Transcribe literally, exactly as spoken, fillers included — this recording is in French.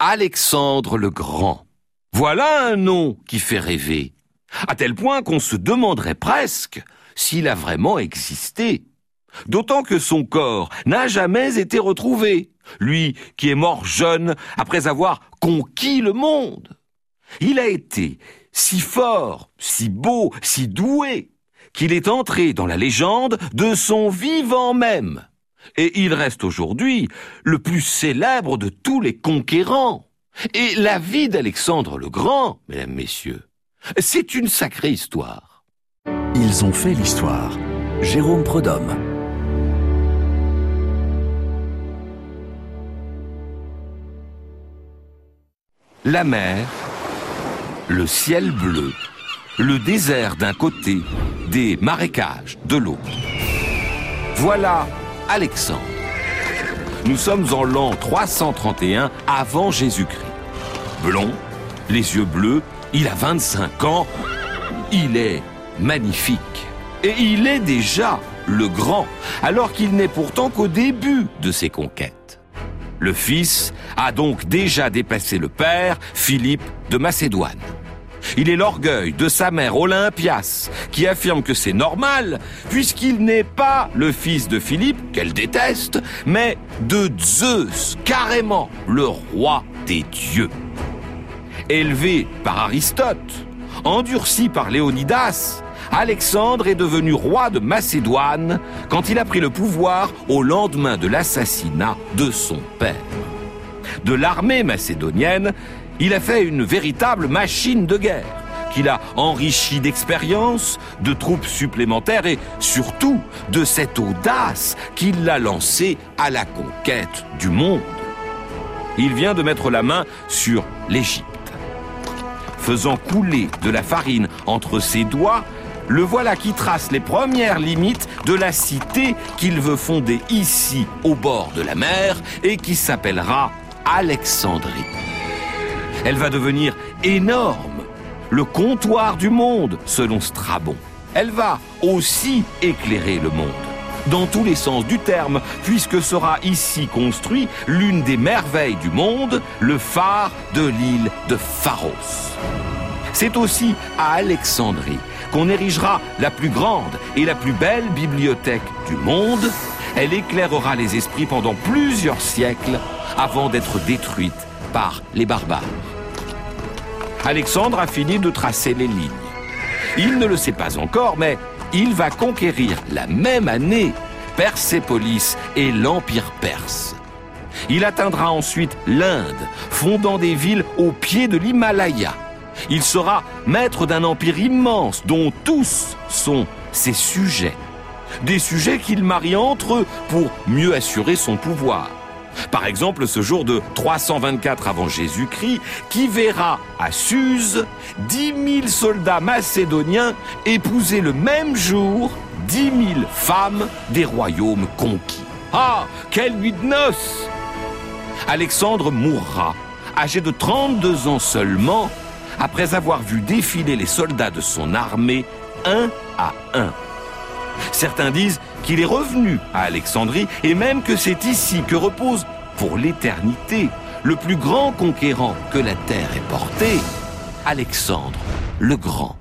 Alexandre le Grand. Voilà un nom qui fait rêver, à tel point qu'on se demanderait presque s'il a vraiment existé. D'autant que son corps n'a jamais été retrouvé, lui qui est mort jeune après avoir conquis le monde. Il a été si fort, si beau, si doué, qu'il est entré dans la légende de son vivant même. Et il reste aujourd'hui le plus célèbre de tous les conquérants. Et la vie d'Alexandre le Grand, mesdames, messieurs, c'est une sacrée histoire. Ils ont fait l'histoire. Jérôme Prudhomme. La mer, le ciel bleu, le désert d'un côté, des marécages de l'autre. Voilà Alexandre. Nous sommes en l'an trois cent trente et un avant Jésus-Christ. Blond, les yeux bleus, il a vingt-cinq ans, il est magnifique. Et il est déjà le grand, alors qu'il n'est pourtant qu'au début de ses conquêtes. Le fils a donc déjà dépassé le père, Philippe de Macédoine. Il est l'orgueil de sa mère Olympias, qui affirme que c'est normal, puisqu'il n'est pas le fils de Philippe, qu'elle déteste, mais de Zeus, carrément le roi des dieux. Élevé par Aristote, endurci par Léonidas, Alexandre est devenu roi de Macédoine quand il a pris le pouvoir au lendemain de l'assassinat de son père. De l'armée macédonienne, il a fait une véritable machine de guerre qu'il a enrichie d'expérience, de troupes supplémentaires et surtout de cette audace qui l'a lancé à la conquête du monde. Il vient de mettre la main sur l'Égypte. Faisant couler de la farine entre ses doigts, le voilà qui trace les premières limites de la cité qu'il veut fonder ici, au bord de la mer, et qui s'appellera Alexandrie. Elle va devenir énorme, le comptoir du monde, selon Strabon. Elle va aussi éclairer le monde, dans tous les sens du terme, puisque sera ici construit l'une des merveilles du monde, le phare de l'île de Pharos. C'est aussi à Alexandrie qu'on érigera la plus grande et la plus belle bibliothèque du monde. Elle éclairera les esprits pendant plusieurs siècles avant d'être détruite par les barbares. Alexandre a fini de tracer les lignes. Il ne le sait pas encore, mais il va conquérir la même année Persépolis et l'Empire perse. Il atteindra ensuite l'Inde, fondant des villes au pied de l'Himalaya. Il sera maître d'un empire immense dont tous sont ses sujets. Des sujets qu'il marie entre eux pour mieux assurer son pouvoir. Par exemple, ce jour de trois cent vingt-quatre avant Jésus-Christ, qui verra à Suse dix mille soldats macédoniens épouser le même jour dix mille femmes des royaumes conquis. Ah, quelle nuit de noces! Alexandre mourra, âgé de trente-deux ans seulement, après avoir vu défiler les soldats de son armée un à un. Certains disent qu'il est revenu à Alexandrie et même que c'est ici que repose, pour l'éternité, le plus grand conquérant que la terre ait porté, Alexandre le Grand.